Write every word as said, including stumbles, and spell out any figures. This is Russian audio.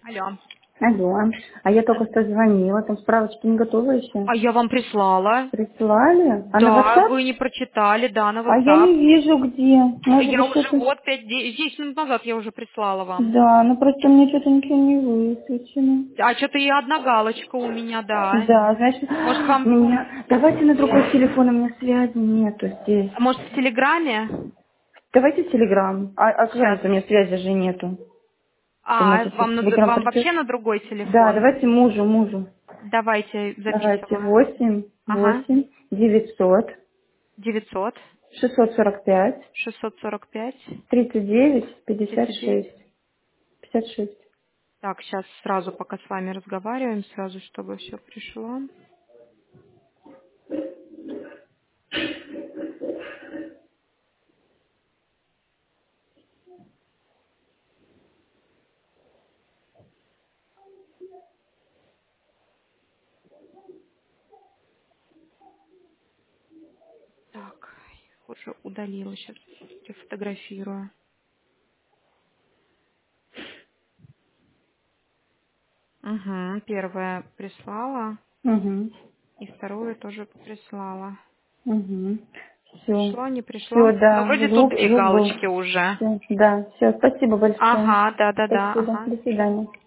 Алло. Алло. А я только что звонила, там справочки не готовы еще. А я вам прислала. Прислали? А на Да, WhatsApp? вы не прочитали, да, на А я WhatsApp. не вижу где. Может Я быть уже что-то... вот пять, десять минут назад я уже прислала вам. Да, ну просто мне что-то ничего не высвечено. А что-то и одна галочка у меня, да. Да, значит, Может у вам, меня... Давайте на другой телефон, у меня связи нету здесь. может в Телеграме? Давайте Телеграм. А, а как Сейчас. разница, у меня связи же нету. Вы А, можете вам, на- Телеграм вам прийти? вообще на другой Да, телефон? давайте мужу, мужу. Давайте Давайте записываю. восемь, Ага. восемь, девятьсот, Девятьсот шестьсот сорок пять, шестьсот сорок пять тридцать девять, пятьдесят тридцать девять. шесть. пятьдесят шесть. Так, сейчас сразу, пока с вами разговариваем, сразу, чтобы все пришло. Так, уже удалила, сейчас фотографирую. Угу, первое прислала, Угу. и второе тоже прислала. Угу. Все. Пришло, не Все, пришло? Ну, да. вроде тут Звук, две звук был. галочки уже. Все. Да, все. Спасибо большое. Ага, да-да-да, Спасибо. ага. До свидания.